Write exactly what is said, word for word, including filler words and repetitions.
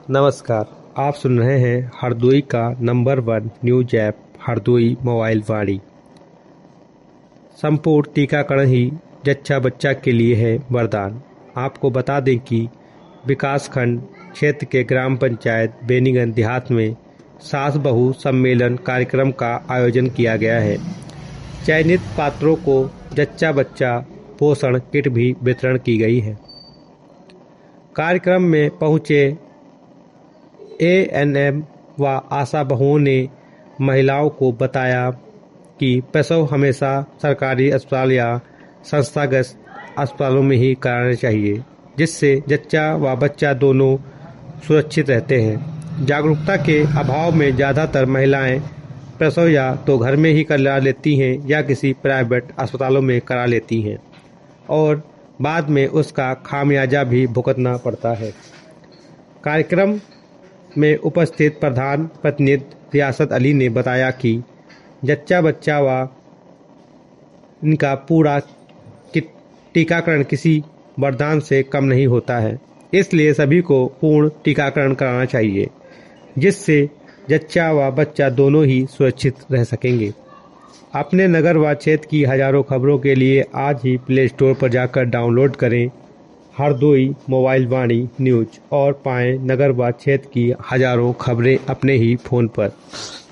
नमस्कार, आप सुन रहे हैं हरदोई का number one news app Hardoi mobile Vani. संपूर्ण टीकाकरण ही जच्चा बच्चा के लिए है वरदान। आपको बता दें कि विकासखंड क्षेत्र के ग्राम पंचायत बेनीगंज देहात में सास बहू सम्मेलन कार्यक्रम का आयोजन किया गया है। चयनित पात्रों को जच्चा बच्चा पोषण किट भी वितरण की गई है। कार्यक्रम में पहुंचे ए एन एम व आशा बहुओं ने महिलाओं को बताया कि प्रसव हमेशा सरकारी अस्पताल या संस्थागत अस्पतालों में ही कराना चाहिए, जिससे जच्चा व बच्चा दोनों सुरक्षित रहते हैं। जागरूकता के अभाव में ज़्यादातर महिलाएं प्रसव या तो घर में ही करा लेती हैं या किसी प्राइवेट अस्पतालों में करा लेती हैं और बाद में उसका खामियाजा भी भुगतना पड़ता है। कार्यक्रम में उपस्थित प्रधान प्रतिनिधि रियासत अली ने बताया कि जच्चा बच्चा व इनका पूरा टीकाकरण किसी वरदान से कम नहीं होता है, इसलिए सभी को पूर्ण टीकाकरण कराना चाहिए, जिससे जच्चा व बच्चा दोनों ही सुरक्षित रह सकेंगे। अपने नगर व क्षेत्र की हजारों खबरों के लिए आज ही प्ले स्टोर पर जाकर डाउनलोड करें हरदोई मोबाइल वाणी न्यूज और पाएं नगर व क्षेत्र की हजारों खबरें अपने ही फोन पर।